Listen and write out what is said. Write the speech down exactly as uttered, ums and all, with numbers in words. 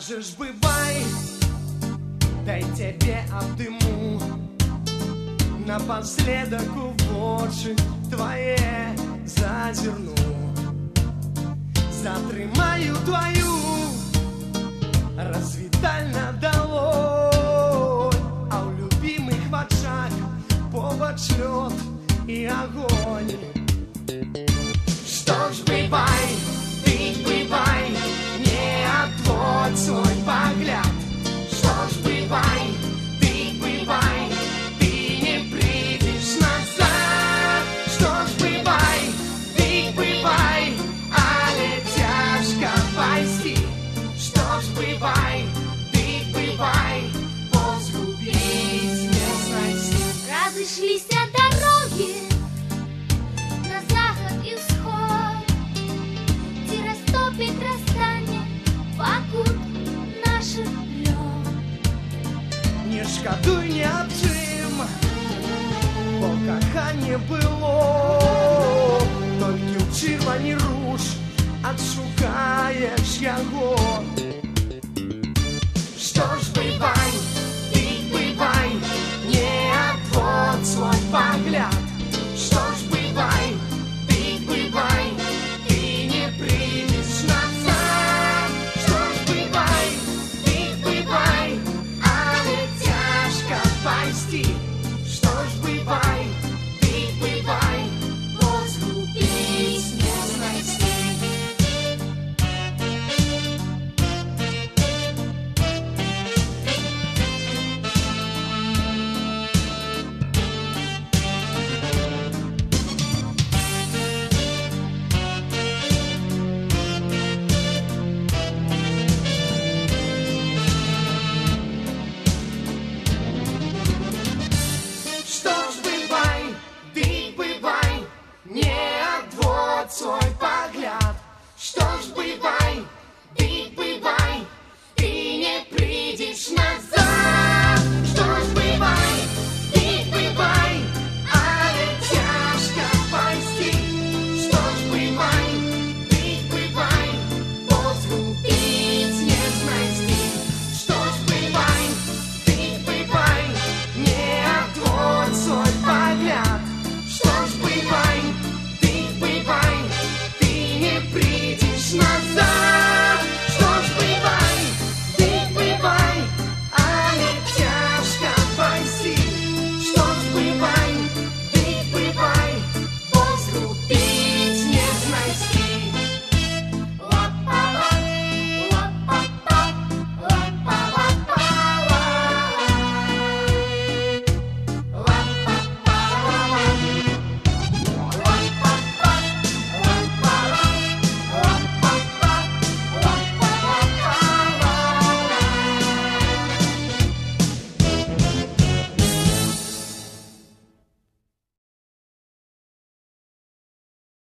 скажешь, бывай, дай тебе обдыму, напоследок в очі твоє зазирну, затримаю твою розвітальна долонь, а у любимых в очах побач лед и огонь. Что ж, бывай, ты бывай, не отводь свой взгляд. Что ж, бывай, ты бывай, ты не придешь назад. Что ж, бывай, ты бывай, але тяжко пойти. Что ж, бывай, ты бывай, позгубить не знайти. Разошлись дороги на заход и всход, где растопит расстание вокруг наших лёд. Не шкадуй ні об чим, бо кохання було, тільки в червоні руш отшукаєш його. Що ж, бывай, ты бывай, не отводь свой взгляд. Что ж, бывай, ты бывай, ты не придешь назад. Что ж, бывай, ты бывай, але тяжко пойти. Что ж, бывай.